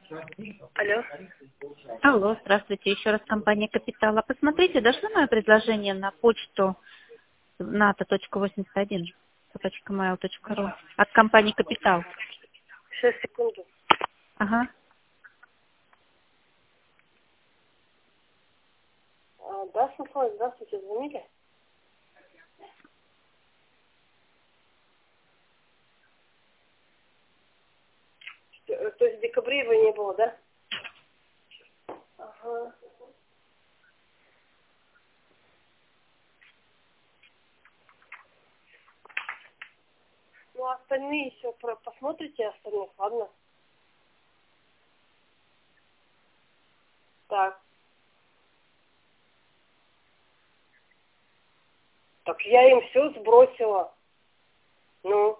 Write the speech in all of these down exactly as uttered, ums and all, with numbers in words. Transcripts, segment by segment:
Алло. Алло, здравствуйте, еще раз компания «Капитал». А посмотрите, дошло мое предложение на почту нато точка восемьдесят один собака mail точка ру от компании «Капитал». Сейчас, секунду. Ага. А, да, Светлана, здравствуйте, звонили? Э, То есть в декабре его не было, да? Ага. Ну, а остальные еще про посмотрите остальных, ладно? Так. Так я им все сбросила. Ну,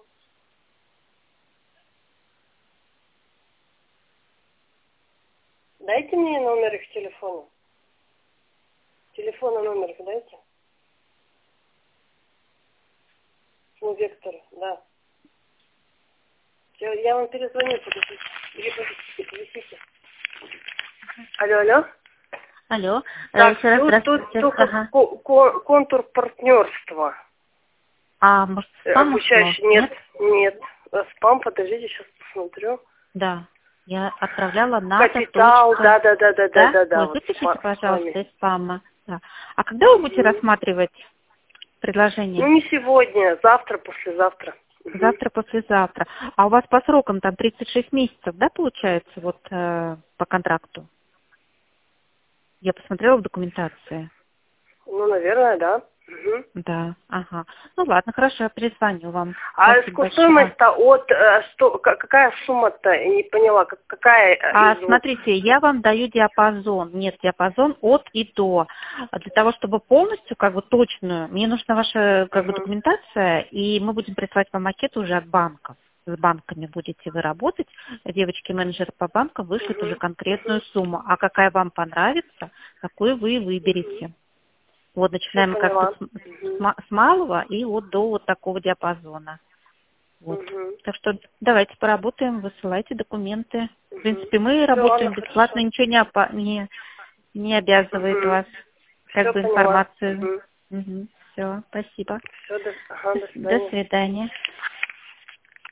дайте мне номер их телефона. Телефона номер их дайте. Ну, Вектор, да. Я, я вам перезвоню, подождите. Или подождите, подождите. Алло, алло. Алло, э, Так, еще раз тут, тут здравствуйте. только Ага. ко- ко- контур партнерства. А может, Э, спам ушло? Обучающий, нет, Нет? нет. Э, Спам, подождите, сейчас посмотрю. Да. Я отправляла нато. Капитал, да, да, да, да, да, Да? да, да, Вот вот выпишите, спа- пожалуйста, спаме. из спама. Да. А когда вы будете Мгм. рассматривать Ну, предложение? не сегодня, завтра, послезавтра. Мгм. Завтра, послезавтра. А у вас по срокам там тридцать шесть месяцев, да, получается, вот э, по контракту? Я посмотрела в документации. Ну, наверное, да. Мгм. Да, ага. Ну ладно, хорошо, я перезвоню вам. А Спасибо ску- большое. стоимость-то от, э, сто- ка- какая сумма-то, я не поняла, как- какая э, А из вот... смотрите, я вам даю диапазон. Нет, диапазон от и до. А для того, чтобы полностью, как бы точную, мне нужна ваша как бы Мгм. документация, и мы будем присылать вам макеты уже от банков. С банками будете вы работать, девочки-менеджеры по банкам вышлют уже Мгм. конкретную Мгм. сумму. А какая вам понравится, такую вы и Мгм. выберете. Вот Все начинаем как бы поняла. с, с Мгм. ма- с малого и вот до вот такого диапазона. Вот. Мгм. Так что давайте поработаем, высылайте документы. В Угу. принципе, мы Все, ладно, работаем бесплатно, хорошо. ничего не, опа- не, не обязывает Угу. вас, как Все бы поняла. информацию. Угу. Все, спасибо. Все, до, ага, до До свидания. свидания.